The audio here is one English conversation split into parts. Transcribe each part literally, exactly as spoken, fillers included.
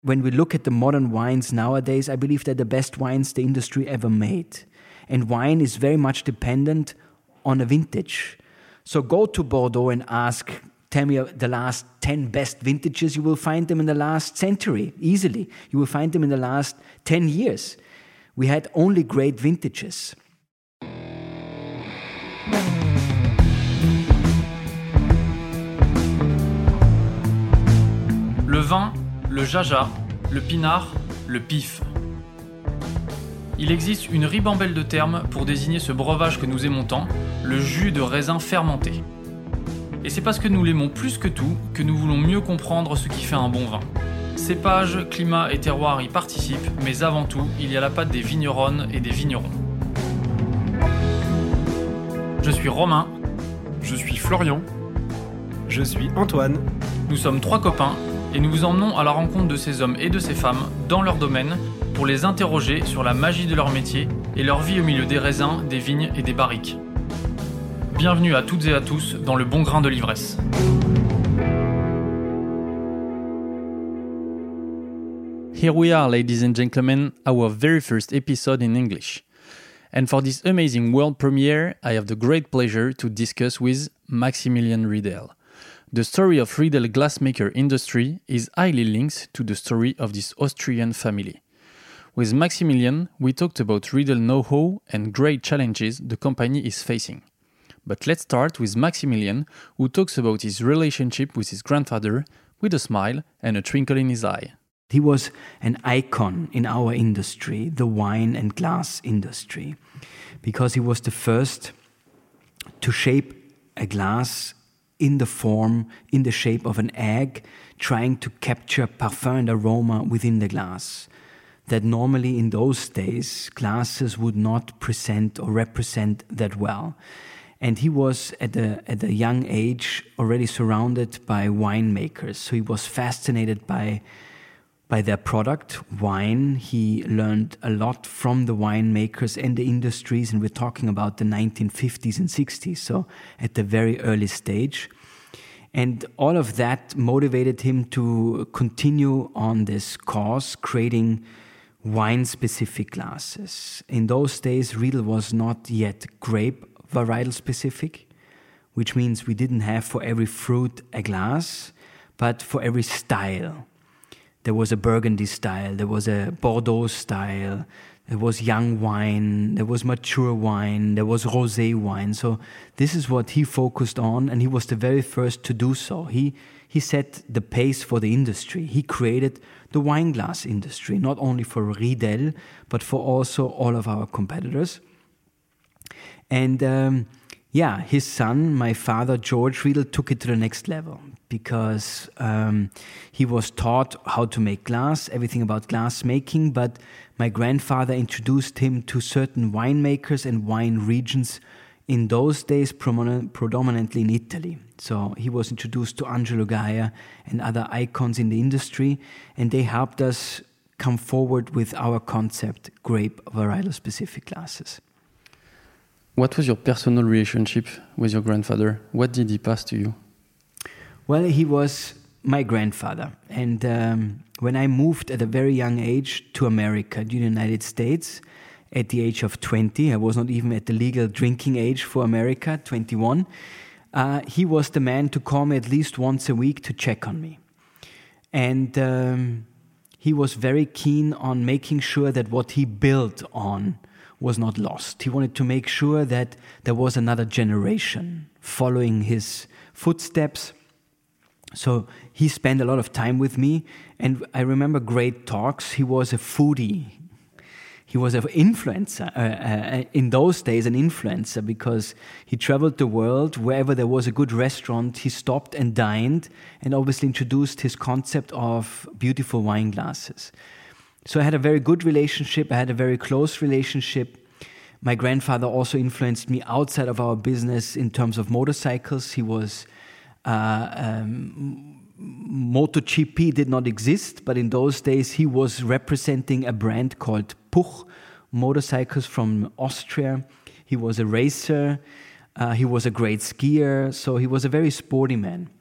When we look at the modern wines nowadays, I believe they're the best wines the industry ever made. And wine is very much dependent on a vintage. So go to Bordeaux and ask, tell me the last ten best vintages. You will find them in the last century, easily. You will find them in the last ten years. We had only great vintages. Le vin, le jaja, le pinard, le pif. Il existe une ribambelle de termes pour désigner ce breuvage que nous aimons tant, le jus de raisin fermenté. Et c'est parce que nous l'aimons plus que tout que nous voulons mieux comprendre ce qui fait un bon vin. Cépage, climat et terroir y participent, mais avant tout, il y a la patte des vigneronnes et des vignerons. Je suis Romain. Je suis Florian. Je suis Antoine. Nous sommes trois copains et nous vous emmenons à la rencontre de ces hommes et de ces femmes dans leur domaine pour les interroger sur la magie de leur métier et leur vie au milieu des raisins, des vignes et des barriques. Bienvenue à toutes et à tous dans le bon grain de l'ivresse. Here we are, ladies and gentlemen, our very first episode in English. And for this amazing world premiere, I have the great pleasure to discuss with Maximilian Riedel. The story of Riedel glassmaker industry is highly linked to the story of this Austrian family. With Maximilian, we talked about Riedel know-how and great challenges the company is facing. But let's start with Maximilian, who talks about his relationship with his grandfather with a smile and a twinkle in his eye. He was an icon in our industry, the wine and glass industry, because he was the first to shape a glass in the form, in the shape of an egg, trying to capture parfum and aroma within the glass. That normally in those days, glasses would not present or represent that well. And he was at a, at a young age already surrounded by winemakers. So he was fascinated by by their product, wine. He learned a lot from the winemakers and the industries, and we're talking about the nineteen fifties and sixties, so at the very early stage. And all of that motivated him to continue on this course, creating wine-specific glasses. In those days, Riedel was not yet grape varietal specific, which means we didn't have for every fruit a glass, but for every style. There was a Burgundy style, there was a Bordeaux style, there was young wine, there was mature wine, there was rosé wine. So this is what he focused on, and he was the very first to do so. He he set the pace for the industry. He created the wine glass industry, not only for Riedel, but for also all of our competitors. And um, yeah, his son, my father, George Riedel, took it to the next level because um, he was taught how to make glass, everything about glass making, but my grandfather introduced him to certain winemakers and wine regions in those days, predominantly in Italy. So he was introduced to Angelo Gaia and other icons in the industry, and they helped us come forward with our concept, grape varietal specific glasses. What was your personal relationship with your grandfather? What did he pass to you? Well, he was my grandfather. And um, when I moved at a very young age to America, to the United States, at the age of twenty, I was not even at the legal drinking age for America, twenty-one, uh, he was the man to call me at least once a week to check on me. And um, he was very keen on making sure that what he built on was not lost. He wanted to make sure that there was another generation following his footsteps. So he spent a lot of time with me, and I remember great talks. He was a foodie. He was an influencer, uh, uh, in those days an influencer, because he traveled the world. Wherever there was a good restaurant, he stopped and dined, and obviously introduced his concept of beautiful wine glasses. So I had a very good relationship. I had a very close relationship. My grandfather also influenced me outside of our business in terms of motorcycles. He was uh, um, MotoGP did not exist, but in those days he was representing a brand called Puch motorcycles from Austria. He was a racer. Uh, he was a great skier. So he was a very sporty man.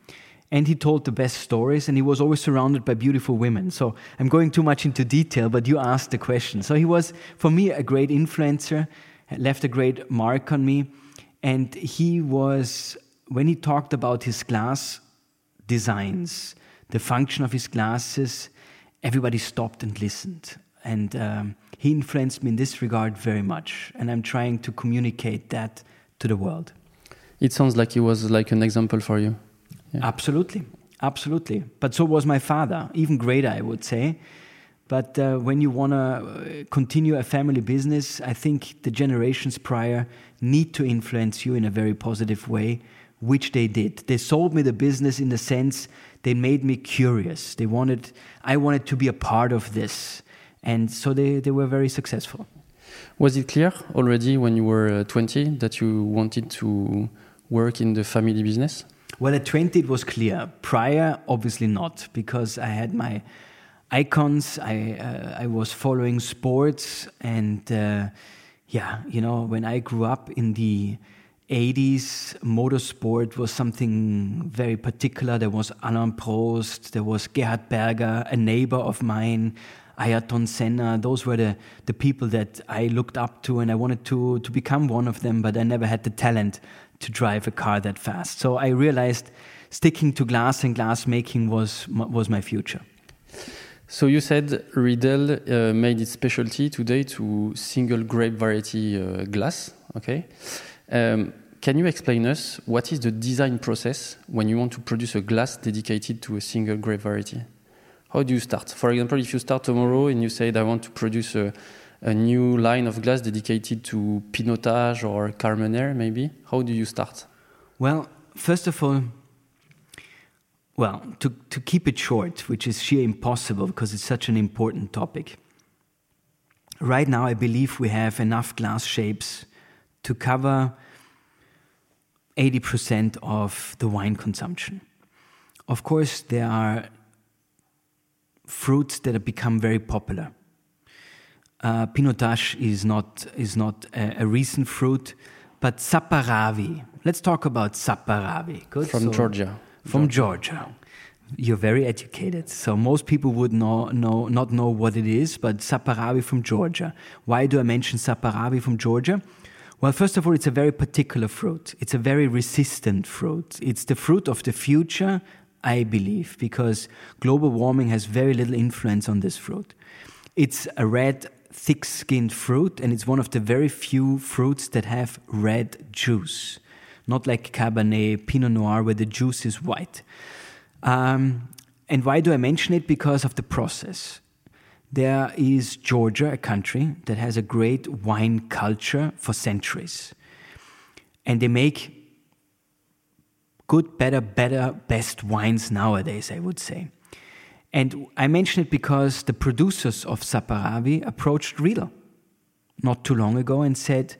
And he told the best stories, and he was always surrounded by beautiful women. So I'm going too much into detail, but you asked the question. So he was, for me, a great influencer, left a great mark on me. And he was, when he talked about his glass designs, the function of his glasses, everybody stopped and listened. And um, he influenced me in this regard very much. And I'm trying to communicate that to the world. It sounds like he was like an example for you. Yeah. Absolutely, absolutely. But so was my father, even greater, I would say. But uh, when you want to continue a family business, I think the generations prior need to influence you in a very positive way, which they did. They sold me the business in the sense they made me curious. They wanted, I wanted to be a part of this. And so they, they were very successful. Was it clear already when you were twenty that you wanted to work in the family business? Well, at twenty, it was clear. Prior, obviously not, because I had my icons. I uh, I was following sports, and uh, yeah, you know, when I grew up in the eighties, motorsport was something very particular. There was Alain Prost, there was Gerhard Berger, a neighbor of mine, Ayrton Senna. Those were the, the people that I looked up to, and I wanted to, to become one of them, but I never had the talent to drive a car that fast. So I realized sticking to glass and glass making was was my future. So you said Riedel uh, made its specialty today to single grape variety uh, glass. Okay, um, can you explain us what is the design process when you want to produce a glass dedicated to a single grape variety? How do you start? For example, if you start tomorrow and you said I want to produce a a new line of glass dedicated to Pinotage or Carmenère, maybe? How do you start? Well, first of all, well, to, to keep it short, which is sheer impossible because it's such an important topic. Right now, I believe we have enough glass shapes to cover eighty percent of the wine consumption. Of course, there are fruits that have become very popular. Uh, Pinotage is not is not a, a recent fruit, but Saperavi. Let's talk about Saperavi. Good. From so, Georgia. From Georgia. Georgia. You're very educated, so most people would know, know not know what it is. But Saperavi from Georgia. Why do I mention Saperavi from Georgia? Well, first of all, it's a very particular fruit. It's a very resistant fruit. It's the fruit of the future, I believe, because global warming has very little influence on this fruit. It's a red, thick-skinned fruit, and it's one of the very few fruits that have red juice. Not like Cabernet, Pinot Noir, where the juice is white. Um, and why do I mention it? Because of the process. There is Georgia, a country that has a great wine culture for centuries. And they make good, better, better, best wines nowadays, I would say. And I mention it because the producers of Saperavi approached Riedel not too long ago and said,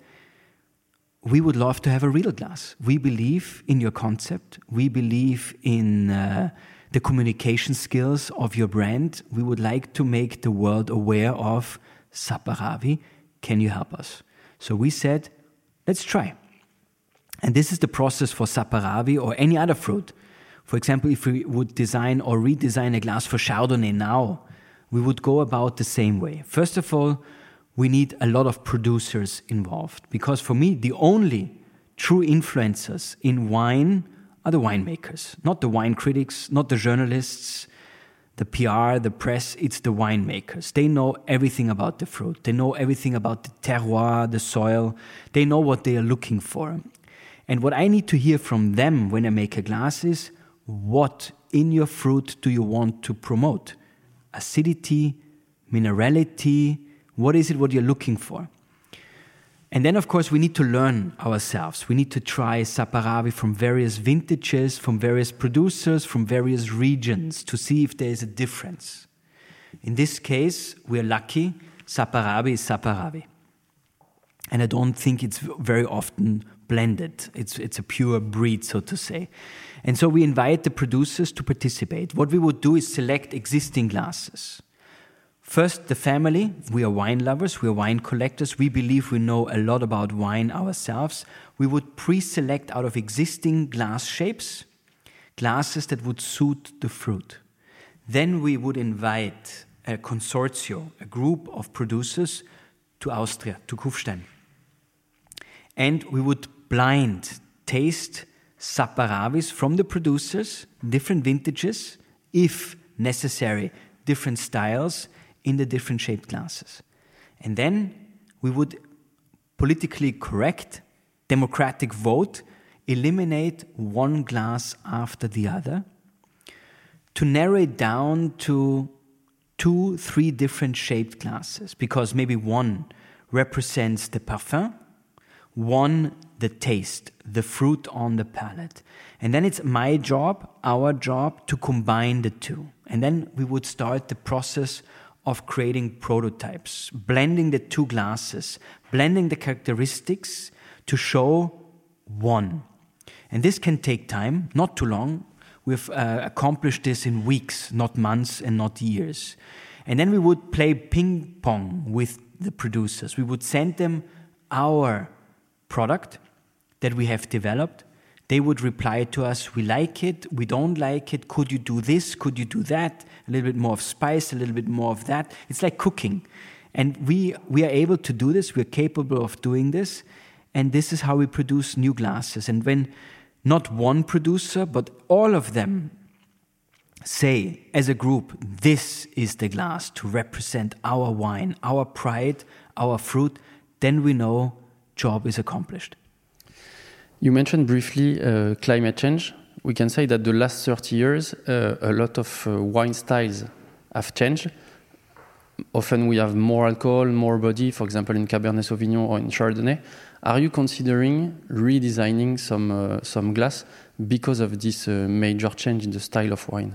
we would love to have a Riedel glass. We believe in your concept. We believe in uh, the communication skills of your brand. We would like to make the world aware of Saperavi. Can you help us? So we said, let's try. And this is the process for Saperavi or any other fruit. For example, if we would design or redesign a glass for Chardonnay now, we would go about the same way. First of all, we need a lot of producers involved, because for me, the only true influencers in wine are the winemakers, not the wine critics, not the journalists, the P R, the press. It's the winemakers. They know everything about the fruit. They know everything about the terroir, the soil. They know what they are looking for. And what I need to hear from them when I make a glass is, what in your fruit do you want to promote? Acidity, minerality, what is it what you're looking for? And then, of course, we need to learn ourselves. We need to try Saperavi from various vintages, from various producers, from various regions to see if there is a difference. In this case, we're lucky. Saperavi is Saperavi. And I don't think it's very often blended. It's, it's a pure breed, so to say. And so we invite the producers to participate. What we would do is select existing glasses. First, the family. We are wine lovers. We are wine collectors. We believe we know a lot about wine ourselves. We would pre-select out of existing glass shapes glasses that would suit the fruit. Then we would invite a consortio, a group of producers, to Austria, to Kufstein. And we would blind taste Saperavis from the producers, different vintages, if necessary, different styles in the different shaped glasses. And then we would politically correct, democratic vote, eliminate one glass after the other to narrow it down to two, three different shaped glasses, because maybe one represents the parfum, one the taste, the fruit on the palate. And then it's my job, our job, to combine the two. And then we would start the process of creating prototypes, blending the two glasses, blending the characteristics to show one. And this can take time, not too long. We've uh, accomplished this in weeks, not months and not years. And then we would play ping pong with the producers. We would send them our product that we have developed. They would reply to us, we like it, we don't like it, could you do this, could you do that, a little bit more of spice, a little bit more of that. It's like cooking. And we, we are able to do this, we're capable of doing this, and this is how we produce new glasses. And when not one producer, but all of them say, as a group, this is the glass to represent our wine, our pride, our fruit, then we know job is accomplished. You mentioned briefly uh, climate change. We can say that the last thirty years, uh, a lot of uh, wine styles have changed. Often we have more alcohol, more body, for example, in Cabernet Sauvignon or in Chardonnay. Are you considering redesigning some uh, some glass because of this uh, major change in the style of wine?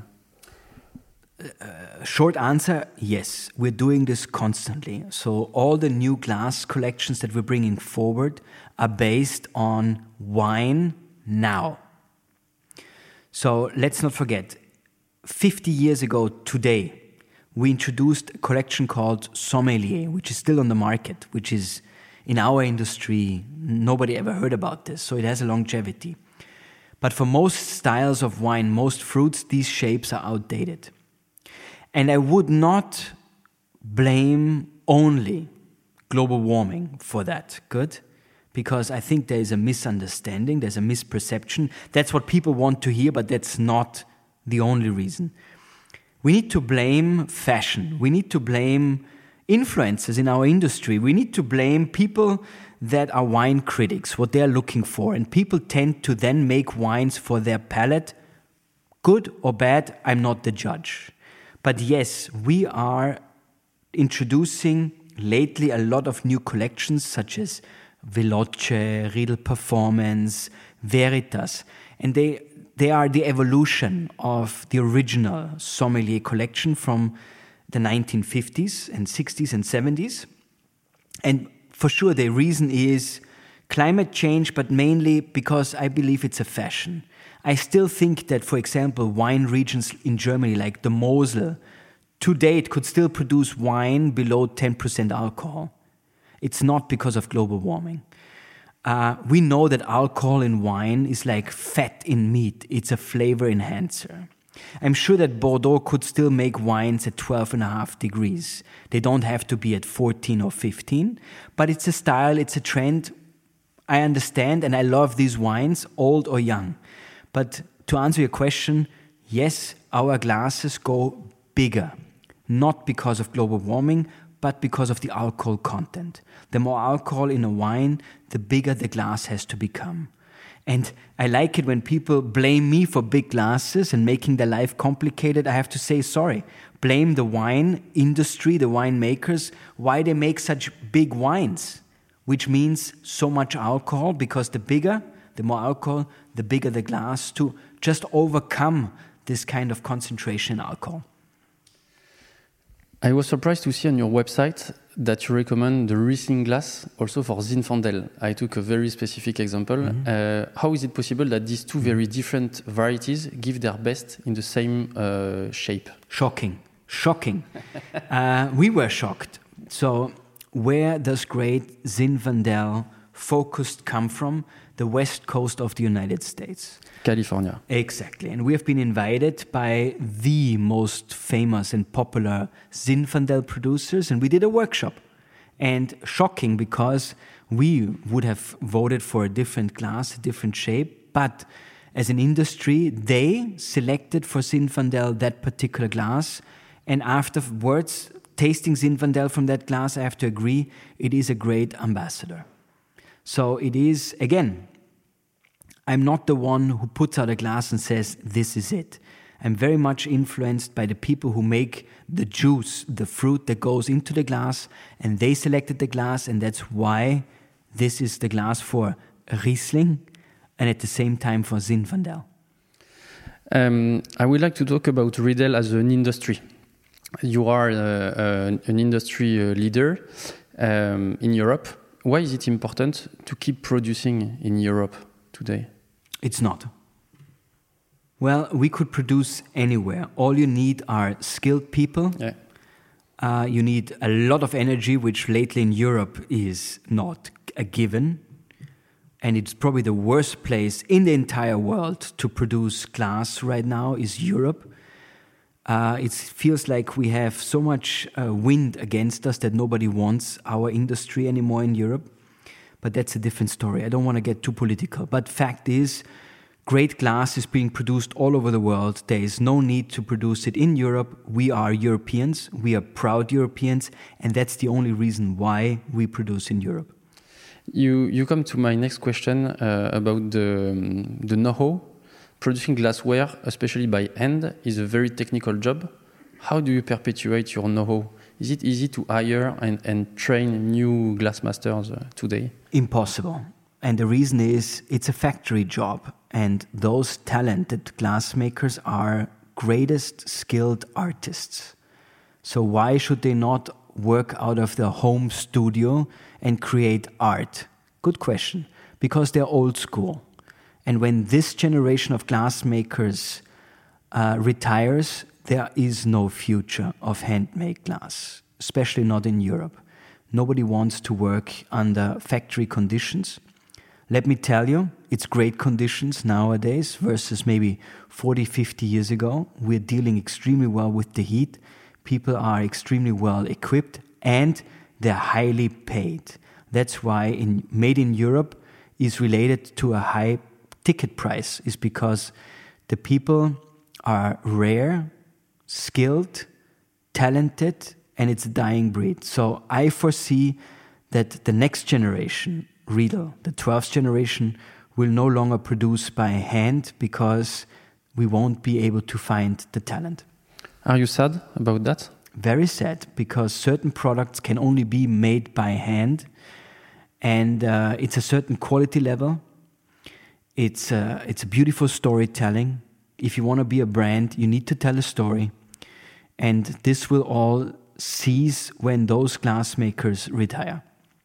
Uh, short answer, yes. We're doing this constantly. So all the new glass collections that we're bringing forward are based on wine now. So let's not forget, fifty years ago today, we introduced a collection called Sommelier, which is still on the market, which is in our industry, nobody ever heard about this, so it has a longevity. But for most styles of wine, most fruits, these shapes are outdated. And I would not blame only global warming for that, good? Because I think there is a misunderstanding, there's a misperception. That's what people want to hear, but that's not the only reason. We need to blame fashion. We need to blame influencers in our industry. We need to blame people that are wine critics, what they're looking for. And people tend to then make wines for their palate. Good or bad, I'm not the judge. But yes, we are introducing lately a lot of new collections such as Veloce, Riedel Performance, Veritas. And they they are the evolution of the original Sommelier collection from the nineteen fifties and sixties and seventies. And for sure, the reason is climate change, but mainly because I believe it's a fashion. I still think that, for example, wine regions in Germany, like the Mosel, to date could still produce wine below ten percent alcohol. It's not because of global warming. Uh, we know that alcohol in wine is like fat in meat. It's a flavor enhancer. I'm sure that Bordeaux could still make wines at twelve and a half degrees. They don't have to be at fourteen or fifteen, but it's a style, it's a trend. I understand and I love these wines, old or young. But to answer your question, yes, our glasses go bigger, not because of global warming, but because of the alcohol content. The more alcohol in a wine, the bigger the glass has to become. And I like it when people blame me for big glasses and making their life complicated. I have to say sorry. Blame the wine industry, the winemakers, why they make such big wines, which means so much alcohol, because the bigger, the more alcohol, the bigger the glass, to just overcome this kind of concentration in alcohol. I was surprised to see on your website that you recommend the Riesling glass also for Zinfandel. I took a very specific example. Mm-hmm. Uh, how is it possible that these two very different varieties give their best in the same uh, shape? Shocking, shocking. uh, we were shocked. So where does great Zinfandel focused come from? the west coast of the United States. California. Exactly. And we have been invited by the most famous and popular Zinfandel producers, and we did a workshop. And shocking, because we would have voted for a different glass, a different shape, but as an industry, they selected for Zinfandel that particular glass, and afterwards, tasting Zinfandel from that glass, I have to agree, it is a great ambassador. So it is, again, I'm not the one who puts out a glass and says, this is it. I'm very much influenced by the people who make the juice, the fruit that goes into the glass, and they selected the glass, and that's why this is the glass for Riesling, and at the same time for Zinfandel. Um, I would like to talk about Riedel as an industry. You are uh, uh, an industry uh, leader um, in Europe. Why is it important to keep producing in Europe today? It's not. Well, we could produce anywhere. All you need are skilled people. Yeah. Uh, you need a lot of energy, which lately in Europe is not a given. And it's probably the worst place in the entire world to produce glass right now is Europe. Uh, it feels like we have so much uh, wind against us that nobody wants our industry anymore in Europe. But that's a different story. I don't want to get too political. But fact is, great glass is being produced all over the world. There is no need to produce it in Europe. We are Europeans. We are proud Europeans. And that's the only reason why we produce in Europe. You you come to my next question uh, about the, um, the know-how. Producing glassware, especially by hand, is a very technical job. How do you perpetuate your know-how? Is it easy to hire and, and train new glassmasters uh, today? Impossible. And the reason is it's a factory job. And those talented glassmakers are greatest skilled artists. So why should they not work out of their home studio and create art? Good question. Because they're old school. And when this generation of glassmakers uh, retires, there is no future of handmade glass, especially not in Europe. Nobody wants to work under factory conditions. Let me tell you, it's great conditions nowadays versus maybe forty, fifty years ago. We're dealing extremely well with the heat. People are extremely well equipped and they're highly paid. That's why in, Made in Europe is related to a high ticket price, is because the people are rare, skilled, talented, and it's a dying breed. So I foresee that the next generation, Riedel, the twelfth generation, will no longer produce by hand because we won't be able to find the talent. Are you sad about that? Very sad, because certain products can only be made by hand, and uh, it's a certain quality level. It's a, it's a beautiful storytelling. If you want to be a brand, you need to tell a story. And this will all cease when those glassmakers retire.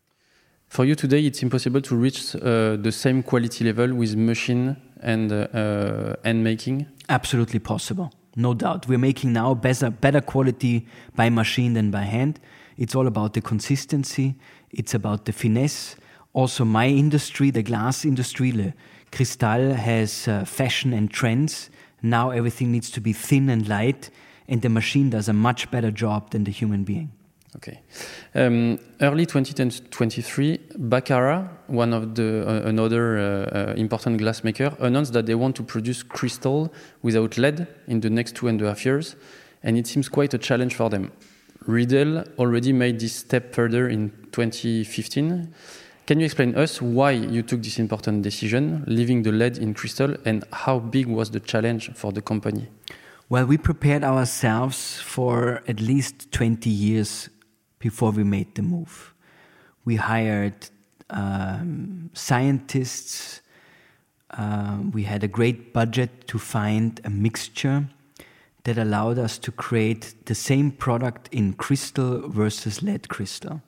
For you today, it's impossible to reach uh, the same quality level with machine and uh, uh, hand making? Absolutely possible, no doubt. We're making now better, better quality by machine than by hand. It's all about the consistency. It's about the finesse. Also, my industry, the glass industry, Le Cristal, has uh, fashion and trends. Now everything needs to be thin and light, and the machine does a much better job than the human being. Okay. Um, early twenty twenty-three, Baccarat, one of the uh, another uh, uh, important glassmaker, announced that they want to produce crystal without lead in the next two and a half years, and it seems quite a challenge for them. Riedel already made this step further in twenty fifteen. Can you explain us why you took this important decision, leaving the lead in crystal, and how big was the challenge for the company? Well, we prepared ourselves for at least twenty years before we made the move. We hired um, scientists. Uh, we had a great budget to find a mixture that allowed us to create the same product in crystal versus lead crystal.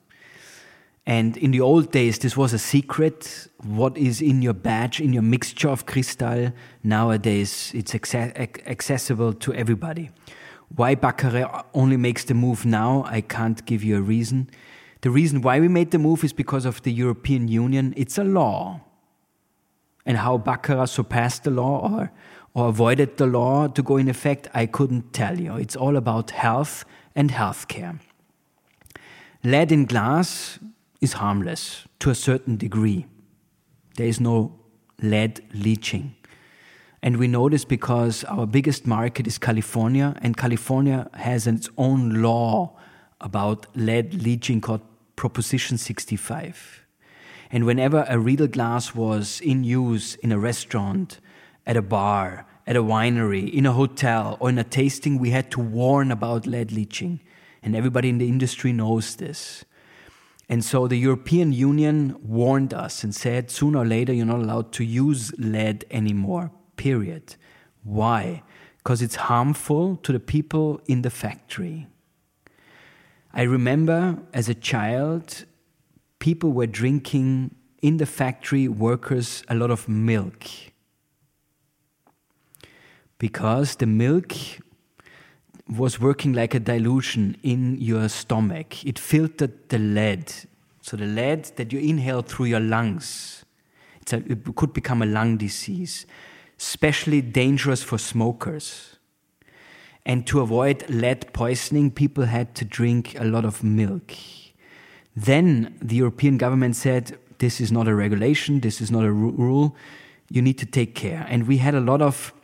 And in the old days, this was a secret. What is in your batch, in your mixture of crystal? Nowadays, it's acce- accessible to everybody. Why Baccarat only makes the move now, I can't give you a reason. The reason why we made the move is because of the European Union. It's a law. And how Baccarat surpassed the law or, or avoided the law to go in effect, I couldn't tell you. It's all about health and healthcare. Lead in glass is harmless to a certain degree. There is no lead leaching. And we know this because our biggest market is California, and California has its own law about lead leaching called Proposition sixty-five. And whenever a Riedel glass was in use in a restaurant, at a bar, at a winery, in a hotel, or in a tasting, we had to warn about lead leaching. And everybody in the industry knows this. And so the European Union warned us and said, sooner or later, you're not allowed to use lead anymore, period. Why? Because it's harmful to the people in the factory. I remember as a child, people were drinking in the factory, workers, a lot of milk. Because the milk was working like a dilution in your stomach. It filtered the lead. So the lead that you inhale through your lungs, it's a, it could become a lung disease, especially dangerous for smokers. And to avoid lead poisoning, people had to drink a lot of milk. Then the European government said, this is not a regulation, this is not a ru- rule, you need to take care. And we had a lot of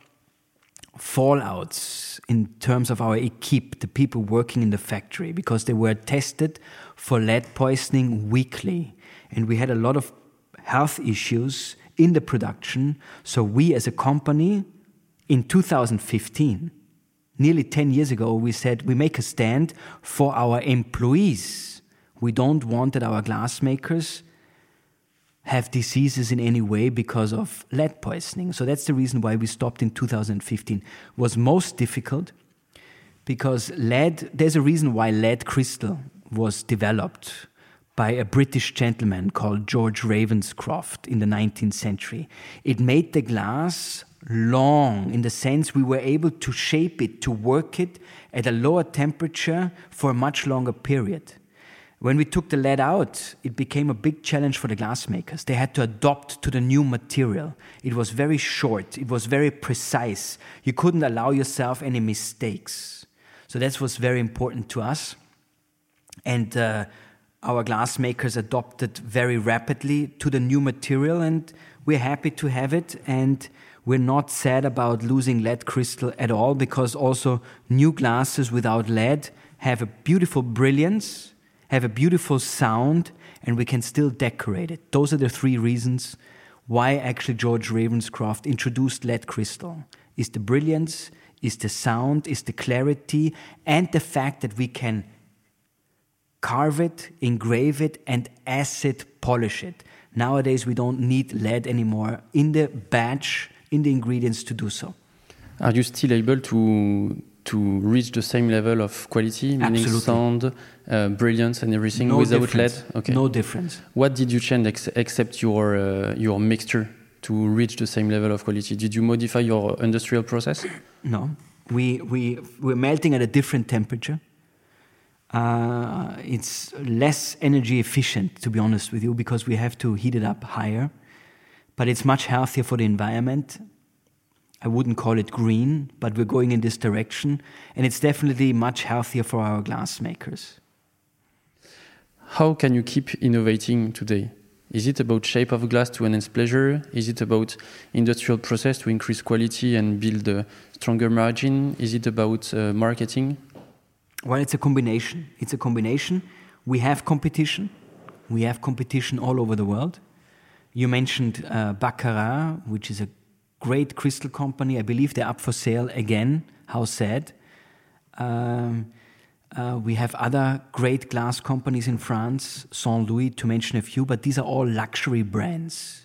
fallouts in terms of our equipe, the people working in the factory, because they were tested for lead poisoning weekly. And we had a lot of health issues in the production. So we as a company, in two thousand fifteen, nearly ten years ago, we said we make a stand for our employees. We don't want that our glassmakers have diseases in any way because of lead poisoning. So that's the reason why we stopped in two thousand fifteen. It was most difficult because lead, there's a reason why lead crystal was developed by a British gentleman called George Ravenscroft in the nineteenth century. It made the glass long in the sense we were able to shape it, to work it at a lower temperature for a much longer period. When we took the lead out, it became a big challenge for the glassmakers. They had to adapt to the new material. It was very short. It was very precise. You couldn't allow yourself any mistakes. So that was very important to us. And uh, our glassmakers adopted very rapidly to the new material, and we're happy to have it. And we're not sad about losing lead crystal at all, because also new glasses without lead have a beautiful brilliance, have a beautiful sound, and we can still decorate it. Those are the three reasons why actually George Ravenscroft introduced lead crystal. Is the brilliance, is the sound, is the clarity, and the fact that we can carve it, engrave it, and acid polish it. Nowadays, we don't need lead anymore in the batch, in the ingredients to do so. Are you still able to to reach the same level of quality, meaning Absolutely. sound, uh, brilliance, and everything No without difference. lead? Okay. No difference. What did you change ex- except your uh, your mixture to reach the same level of quality? Did you modify your industrial process? No, we we we're melting at a different temperature. Uh, it's less energy efficient, to be honest with you, because we have to heat it up higher. But it's much healthier for the environment. I wouldn't call it green, but we're going in this direction. And it's definitely much healthier for our glass makers. How can you keep innovating today? Is it about shape of glass to enhance pleasure? Is it about industrial process to increase quality and build a stronger margin? Is it about uh, marketing? Well, it's a combination. It's a combination. We have competition. We have competition all over the world. You mentioned uh, Baccarat, which is a great crystal company. I believe they're up for sale again. How sad. Um, uh, we have other great glass companies in France, Saint Louis, to mention a few, but these are all luxury brands.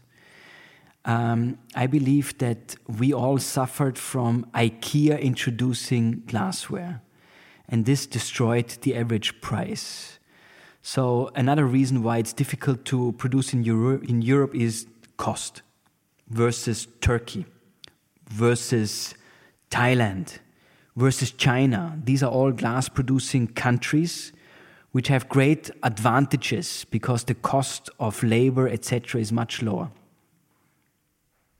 Um, I believe that we all suffered from IKEA introducing glassware, and this destroyed the average price. So another reason why it's difficult to produce in Euro- in Europe is cost versus Turkey, versus Thailand, versus China. These are all glass-producing countries which have great advantages because the cost of labor, et cetera, is much lower.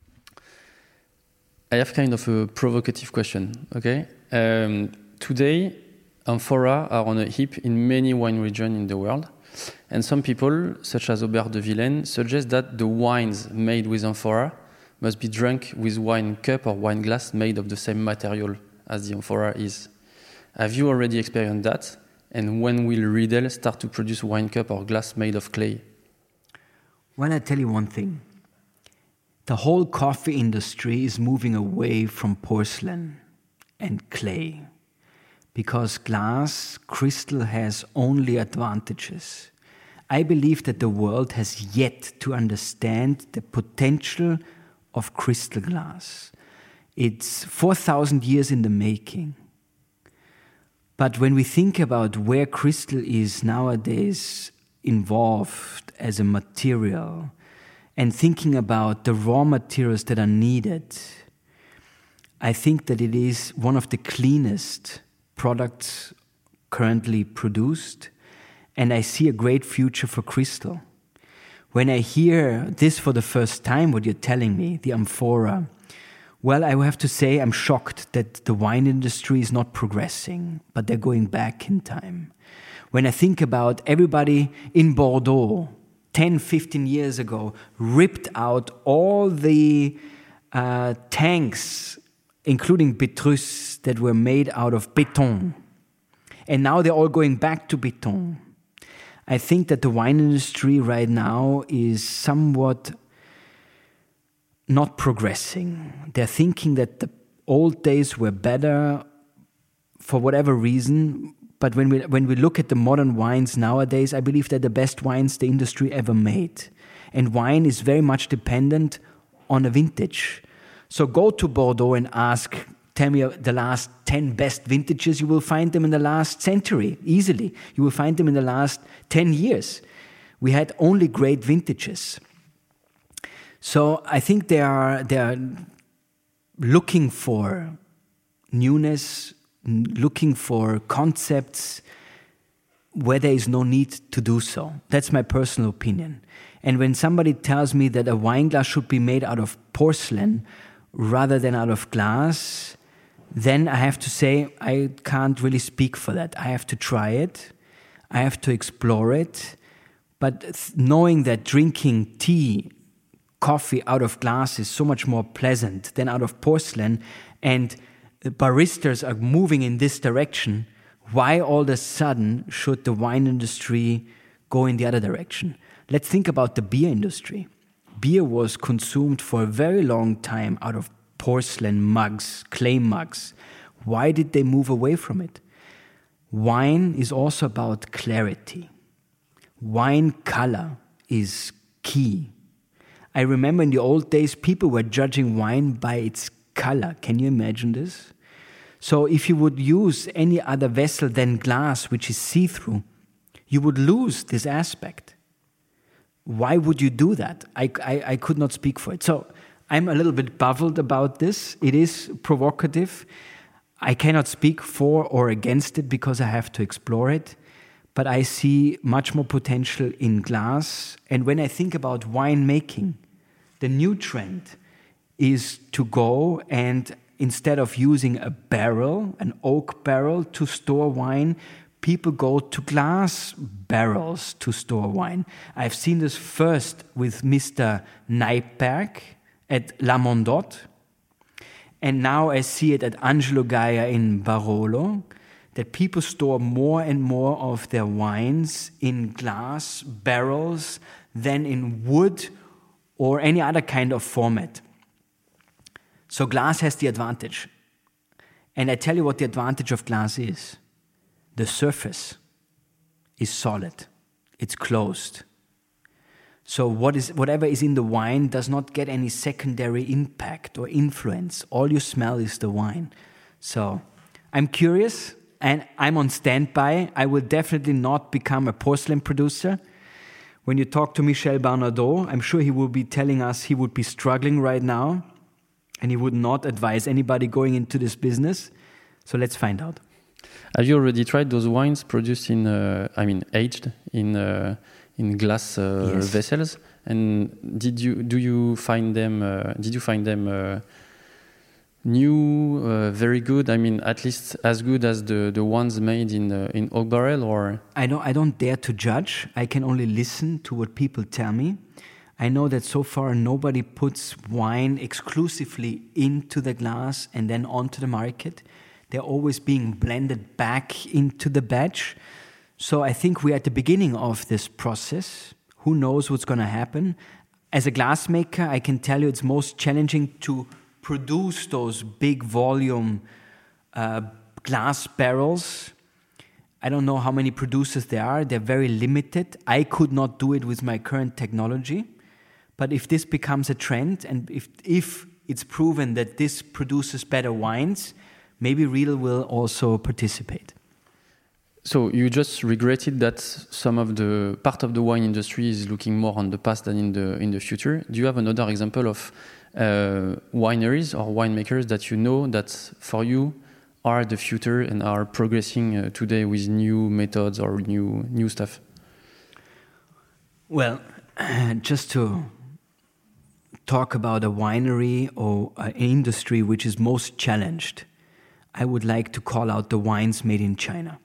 I have kind of a provocative question, okay? Um, today, amphora are on a heap in many wine regions in the world. And some people, such as Aubert de Villaine, suggest that the wines made with amphora must be drunk with wine cup or wine glass made of the same material as the amphora is. Have you already experienced that? And when will Riedel start to produce wine cup or glass made of clay? Well, I tell you one thing. The whole coffee industry is moving away from porcelain and clay because glass, crystal has only advantages. I believe that the world has yet to understand the potential of crystal glass. It's four thousand years in the making. But when we think about where crystal is nowadays involved as a material and thinking about the raw materials that are needed, I think that it is one of the cleanest products currently produced, and I see a great future for crystal. When I hear this for the first time, what you're telling me, the amphora, well, I have to say I'm shocked that the wine industry is not progressing, but they're going back in time. When I think about everybody in Bordeaux, ten, fifteen years ago, ripped out all the uh, tanks, including Petrus, that were made out of beton. And now they're all going back to beton. I think that the wine industry right now is somewhat not progressing. They're thinking that the old days were better for whatever reason. But when we when we look at the modern wines nowadays, I believe they're the best wines the industry ever made. And wine is very much dependent on a vintage. So go to Bordeaux and ask, tell me the last ten best vintages. You will find them in the last century, easily. You will find them in the last ten years. We had only great vintages. So I think they are, they are looking for newness, looking for concepts where there is no need to do so. That's my personal opinion. And when somebody tells me that a wine glass should be made out of porcelain rather than out of glass, then I have to say I can't really speak for that. I have to try it. I have to explore it. But knowing that drinking tea, coffee out of glass is so much more pleasant than out of porcelain, and baristas are moving in this direction, why all of a sudden should the wine industry go in the other direction? Let's think about the beer industry. Beer was consumed for a very long time out of porcelain mugs, clay mugs. Why did they move away from it? Wine is also about clarity. Wine color is key. I remember in the old days, people were judging wine by its color. Can you imagine this? So if you would use any other vessel than glass, which is see-through, you would lose this aspect. Why would you do that? I, I, I could not speak for it. So I'm a little bit baffled about this. It is provocative. I cannot speak for or against it because I have to explore it. But I see much more potential in glass. And when I think about wine making, the new trend is to go and instead of using a barrel, an oak barrel to store wine, people go to glass barrels to store wine. I've seen this first with Mister Neipperg at La Mondotte, and now I see it at Angelo Gaia in Barolo, that people store more and more of their wines in glass barrels than in wood or any other kind of format. So glass has the advantage. And I tell you what the advantage of glass is. The surface is solid. It's closed. So what is, whatever is in the wine does not get any secondary impact or influence. All you smell is the wine. So I'm curious and I'm on standby. I will definitely not become a porcelain producer. When you talk to Michel Barnardeau, I'm sure he will be telling us he would be struggling right now. And he would not advise anybody going into this business. So let's find out. Have you already tried those wines produced in, uh, I mean, aged in uh, in glass uh, yes. vessels? And did you do you find them? Uh, did you find them uh, new, uh, very good? I mean, at least as good as the, the ones made in uh, in Oak Barrel, or? I don't, I don't dare to judge. I can only listen to what people tell me. I know that so far nobody puts wine exclusively into the glass and then onto the market. They're always being blended back into the batch. So I think we're at the beginning of this process. Who knows what's going to happen? As a glassmaker, I can tell you it's most challenging to produce those big volume uh, glass barrels. I don't know how many producers there are. They're very limited. I could not do it with my current technology. But if this becomes a trend, and if if it's proven that this produces better wines, maybe Riedel will also participate. So you just regretted that some of the part of the wine industry is looking more on the past than in the in the future. Do you have another example of uh, wineries or winemakers that you know that for you are the future and are progressing uh, today with new methods or new new stuff? Well, just to talk about a winery or an industry which is most challenged, I would like to call out the wines made in China.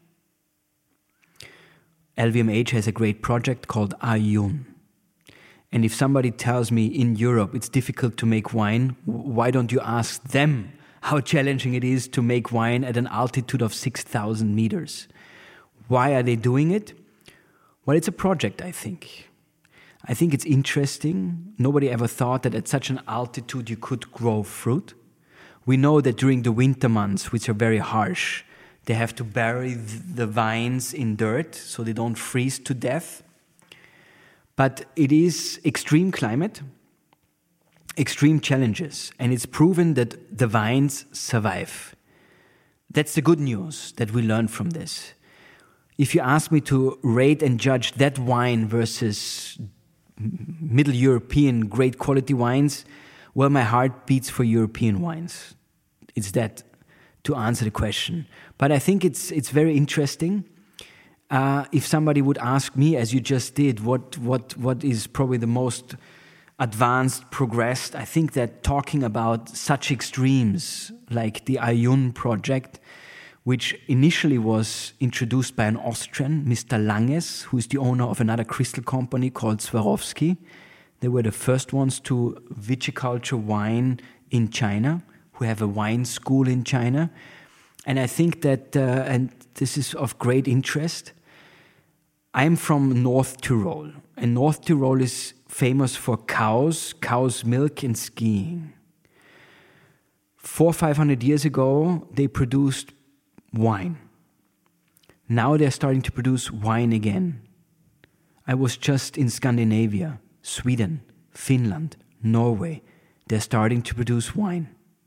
L V M H has a great project called Ayun. And if somebody tells me in Europe it's difficult to make wine, why don't you ask them how challenging it is to make wine at an altitude of six thousand meters? Why are they doing it? Well, it's a project, I think. I think it's interesting. Nobody ever thought that at such an altitude you could grow fruit. We know that during the winter months, which are very harsh, they have to bury the vines in dirt so they don't freeze to death. But it is extreme climate, extreme challenges, and it's proven that the vines survive. That's the good news that we learn from this. If you ask me to rate and judge that wine versus Middle European great quality wines, well, my heart beats for European wines. It's that to answer the question. But I think it's it's very interesting. Uh, if somebody would ask me, as you just did, what what what is probably the most advanced, progressed, I think that talking about such extremes like the Ayun project, which initially was introduced by an Austrian, Mister Langes, who is the owner of another crystal company called Swarovski. They were the first ones to viticulture wine in China, who have a wine school in China. And I think that, uh, and this is of great interest, I'm from North Tyrol, and North Tyrol is famous for cows, cow's milk, and skiing. Four, five hundred years ago, they produced wine. Now they're starting to produce wine again. I was just in Scandinavia, Sweden, Finland, Norway. They're starting to produce wine.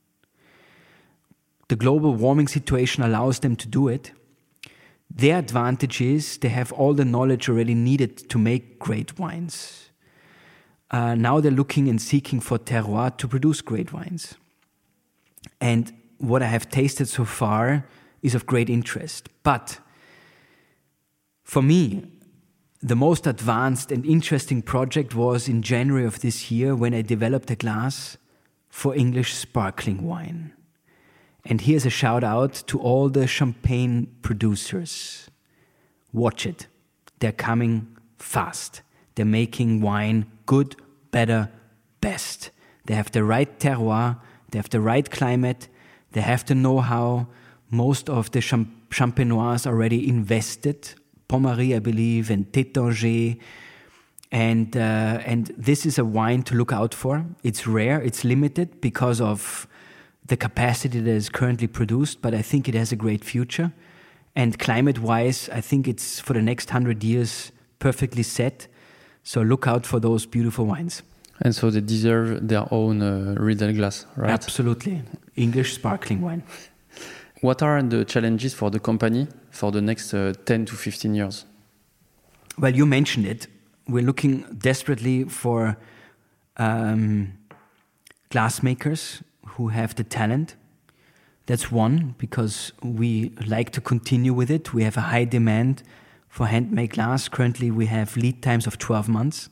The global warming situation allows them to do it. Their advantage is they have all the knowledge already needed to make great wines. Uh, now they're looking and seeking for terroir to produce great wines. And what I have tasted so far is of great interest. But for me, the most advanced and interesting project was in January of this year when I developed a glass for English sparkling wine. And here's a shout out to all the champagne producers. Watch it. They're coming fast. They're making wine good, better, best. They have the right terroir. They have the right climate. They have the know-how. Most of the champ- champenois already invested. Pommery, I believe, and Tétanger. And, uh, and this is a wine to look out for. It's rare. It's limited because of the capacity that is currently produced, but I think it has a great future. And climate-wise, I think it's for the next hundred years perfectly set. So look out for those beautiful wines. And so they deserve their own uh, Riedel glass, right? Absolutely. English sparkling wine. What are the challenges for the company for the next uh, ten to fifteen years? Well, you mentioned it. We're looking desperately for um, glassmakers who have the talent. That's one, because we like to continue with it. We have a high demand for handmade glass. Currently, we have lead times of twelve months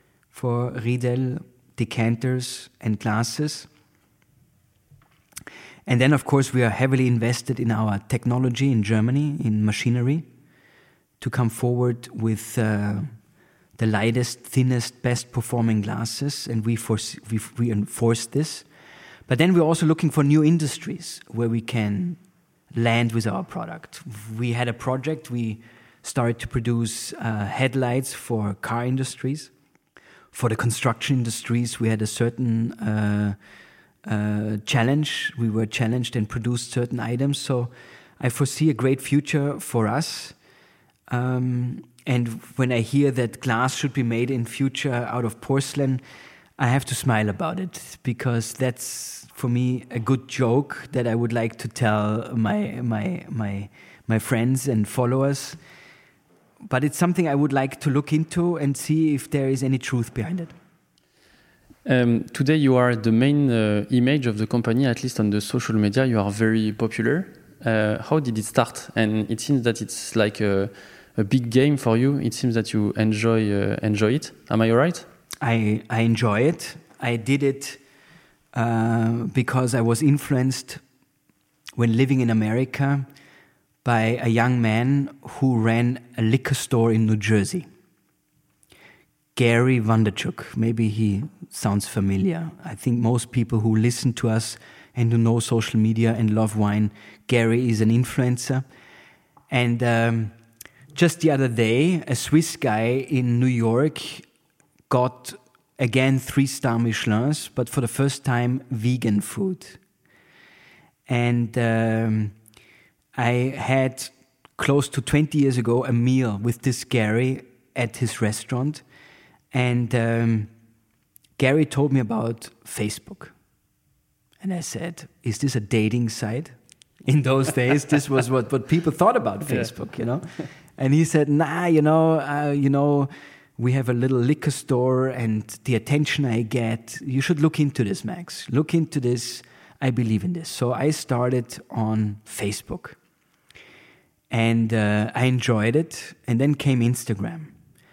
for Riedel decanters and glasses. And then, of course, we are heavily invested in our technology in Germany, in machinery, to come forward with uh, the lightest, thinnest, best performing glasses, and we, force, we, we enforce this. But then we're also looking for new industries where we can land with our product. We had a project, we started to produce uh, headlights for car industries. For the construction industries, we had a certain uh, uh, challenge. We were challenged and produced certain items. So I foresee a great future for us. Um, and when I hear that glass should be made in future out of porcelain, I have to smile about it, because that's, for me, a good joke that I would like to tell my my my my friends and followers. But it's something I would like to look into and see if there is any truth behind it. Um, today you are the main uh, image of the company, at least on the social media. You are very popular. Uh, how did it start? And it seems that it's like a, a big game for you. It seems that you enjoy uh, enjoy it. Am I right? I, I enjoy it. I did it uh, because I was influenced when living in America by a young man who ran a liquor store in New Jersey. Gary Vaynerchuk. Maybe he sounds familiar. I think most people who listen to us and who know social media and love wine, Gary is an influencer. And um, just the other day, a Swiss guy in New York got, again, three-star Michelins, but for the first time, vegan food. And um, I had, close to twenty years ago, a meal with this Gary at his restaurant. And um, Gary told me about Facebook. And I said, is this a dating site? In those days, this was what, what people thought about Facebook, yeah. you know. And he said, nah, you know, uh, you know, we have a little liquor store, and the attention I get, you should look into this, Max. Look into this. I believe in this. So I started on Facebook. And uh, I enjoyed it. And then came Instagram.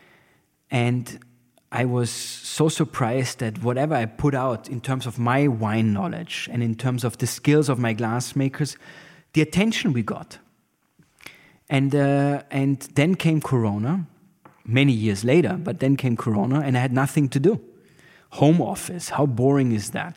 And I was so surprised that whatever I put out in terms of my wine knowledge and in terms of the skills of my glassmakers, the attention we got. And uh, and then came Corona, many years later, but then came Corona and I had nothing to do. Home office, how boring is that?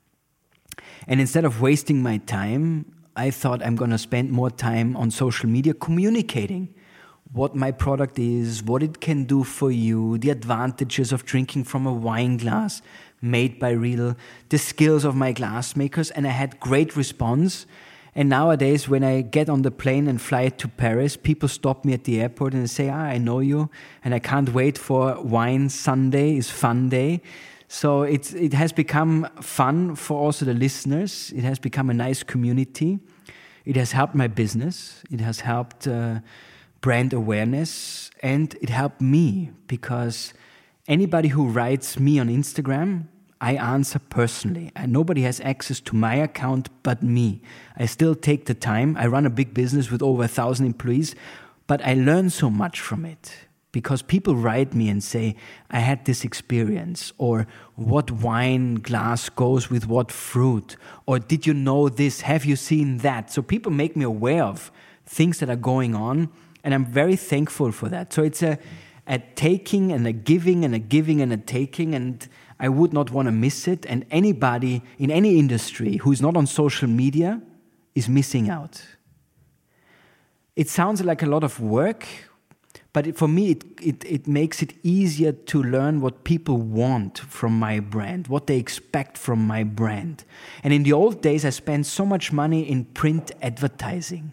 And instead of wasting my time, I thought I'm going to spend more time on social media communicating what my product is, what it can do for you, the advantages of drinking from a wine glass made by real, the skills of my glassmakers, and I had great response. And nowadays, when I get on the plane and fly to Paris, people stop me at the airport and say, ah, I know you, and I can't wait for Wine Sunday, is fun day. So it's, it has become fun for also the listeners. It has become a nice community. It has helped my business. It has helped uh, brand awareness, and it helped me because anybody who writes me on Instagram, I answer personally. And nobody has access to my account but me. I still take the time. I run a big business with over a thousand employees, but I learn so much from it because people write me and say, I had this experience, or what wine glass goes with what fruit, or did you know this? Have you seen that? So people make me aware of things that are going on. And I'm very thankful for that. So it's a, a taking and a giving and a giving and a taking. And I would not want to miss it. And anybody in any industry who is not on social media is missing out. It sounds like a lot of work, but it, for me, it, it, it makes it easier to learn what people want from my brand, what they expect from my brand. And in the old days, I spent so much money in print advertising.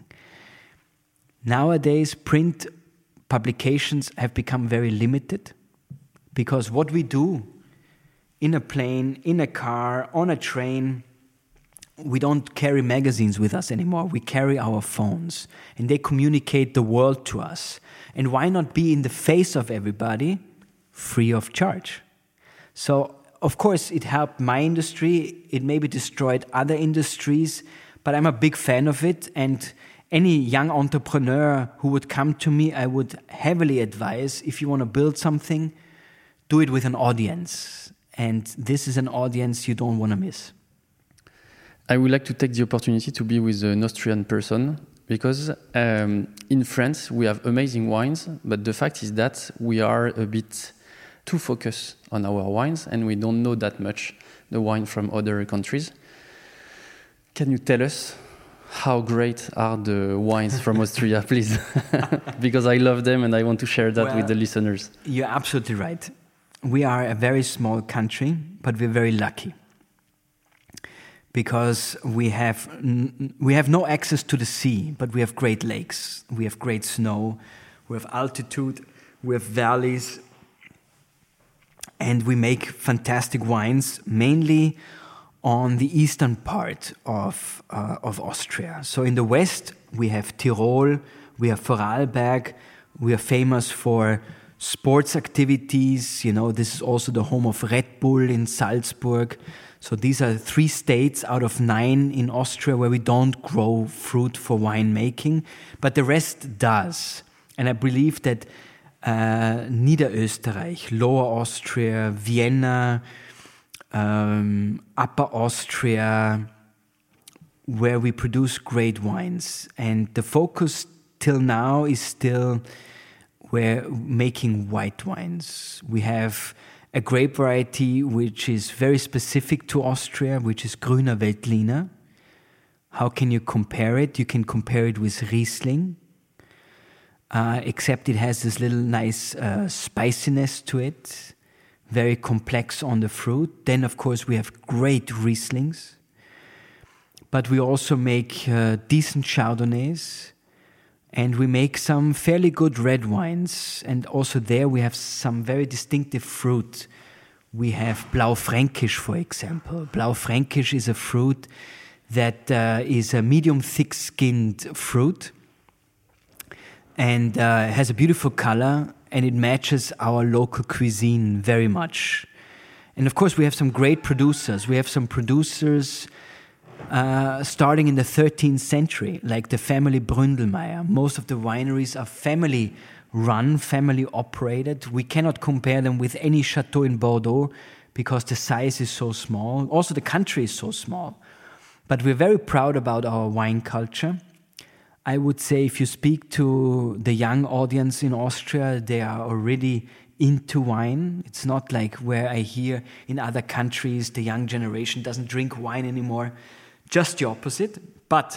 Nowadays, print publications have become very limited because what we do in a plane, in a car, on a train, we don't carry magazines with us anymore. We carry our phones and they communicate the world to us. And why not be in the face of everybody free of charge? So, of course, it helped my industry. It maybe destroyed other industries, but I'm a big fan of it. And any young entrepreneur who would come to me, I would heavily advise, if you want to build something, do it with an audience. And this is an audience you don't want to miss. I would like to take the opportunity to be with an Austrian person because um, in France we have amazing wines, but the fact is that we are a bit too focused on our wines and we don't know that much the wine from other countries. Can you tell us how great are the wines from Austria, please? Because I love them and I want to share that well, with the listeners. You're absolutely right. We are a very small country, but we're very lucky. Because we have n- we have no access to the sea, but we have great lakes, we have great snow, we have altitude, we have valleys, and we make fantastic wines, mainly on the eastern part of uh, of Austria. So in the west, we have Tyrol, we have Vorarlberg, we are famous for sports activities. You know, this is also the home of Red Bull in Salzburg. So these are three states out of nine in Austria where we don't grow fruit for winemaking, but the rest does. And I believe that uh, Niederösterreich, Lower Austria, Vienna, um, Upper Austria, where we produce great wines. And the focus till now is still we're making white wines. We have a grape variety which is very specific to Austria, which is Grüner Veltliner. How can you compare it? You can compare it with Riesling, uh, except it has this little nice uh, spiciness to it, very complex on the fruit. Then, of course, we have great Rieslings, but we also make uh, decent Chardonnays, and we make some fairly good red wines. And also there we have some very distinctive fruit. We have Blaufränkisch, for example. Blaufränkisch is a fruit that uh, is a medium thick-skinned fruit and uh, has a beautiful color, and it matches our local cuisine very much. And of course we have some great producers. We have some producers Uh, starting in the thirteenth century, like the family Bründelmeier. Most of the wineries are family run, family operated. We cannot compare them with any chateau in Bordeaux because the size is so small. Also the country is so small. But we're very proud about our wine culture. I would say if you speak to the young audience in Austria, they are already into wine. It's not like where I hear in other countries the young generation doesn't drink wine anymore. Just the opposite, but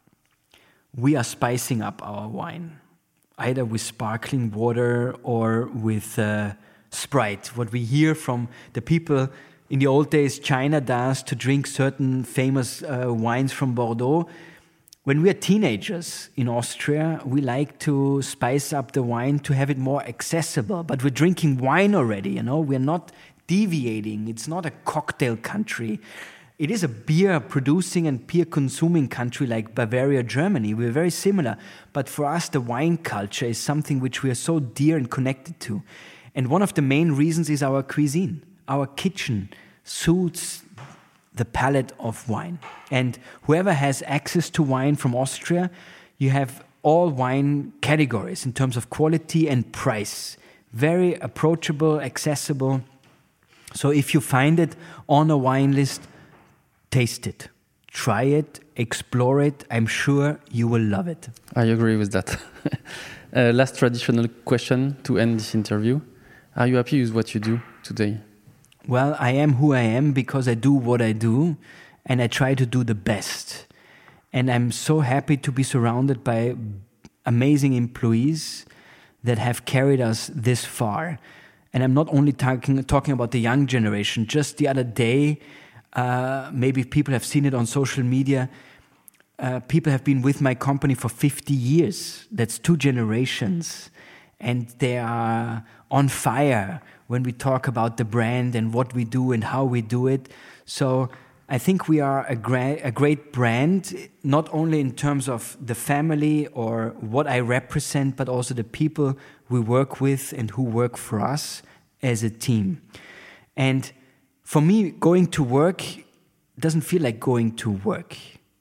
we are spicing up our wine, either with sparkling water or with uh, Sprite. What we hear from the people in the old days, China does to drink certain famous uh, wines from Bordeaux. When we are teenagers in Austria, we like to spice up the wine to have it more accessible, but we're drinking wine already, you know, we're not deviating. It's not a cocktail country. It is a beer-producing and beer-consuming country like Bavaria, Germany. We're very similar. But for us, the wine culture is something which we are so dear and connected to. And one of the main reasons is our cuisine. Our kitchen suits the palate of wine. And whoever has access to wine from Austria, you have all wine categories in terms of quality and price. Very approachable, accessible. So if you find it on a wine list, taste it, try it, explore it. I'm sure you will love it. I agree with that. uh, last traditional question to end this interview. Are you happy with what you do today? Well, I am who I am because I do what I do and I try to do the best. And I'm so happy to be surrounded by amazing employees that have carried us this far. And I'm not only talking, talking about the young generation. Just the other day, Uh, maybe people have seen it on social media. Uh, people have been with my company for fifty years. That's two generations. And they are on fire when we talk about the brand and what we do and how we do it. So I think we are a, gra- a great brand, not only in terms of the family or what I represent, but also the people we work with and who work for us as a team. And for me, going to work doesn't feel like going to work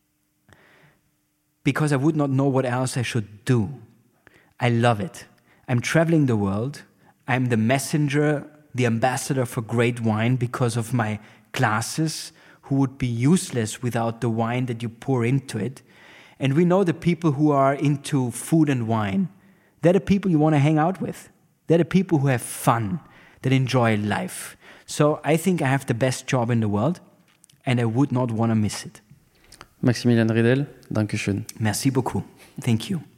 because I would not know what else I should do. I love it. I'm traveling the world. I'm the messenger, the ambassador for great wine because of my classes who would be useless without the wine that you pour into it. And we know the people who are into food and wine. They're the people you want to hang out with. They're the people who have fun, that enjoy life. So I think I have the best job in the world, and I would not want to miss it. Maximilian Riedel, Dankeschön. Merci beaucoup. Thank you.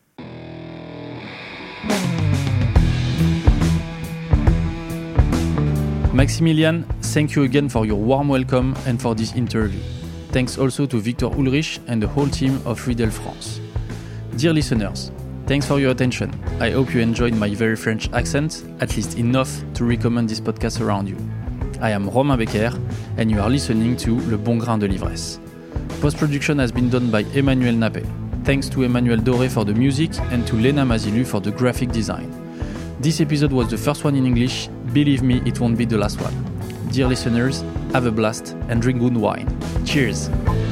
Maximilian, thank you again for your warm welcome and for this interview. Thanks also to Victor Ulrich and the whole team of Riedel France. Dear listeners, thanks for your attention. I hope you enjoyed my very French accent, at least enough to recommend this podcast around you. I am Romain Becker, and you are listening to Le Bon Grain de l'Ivresse. Post-production has been done by Emmanuel Nappé. Thanks to Emmanuel Doré for the music and to Lena Mazilu for the graphic design. This episode was the first one in English. Believe me, it won't be the last one. Dear listeners, have a blast and drink good wine. Cheers!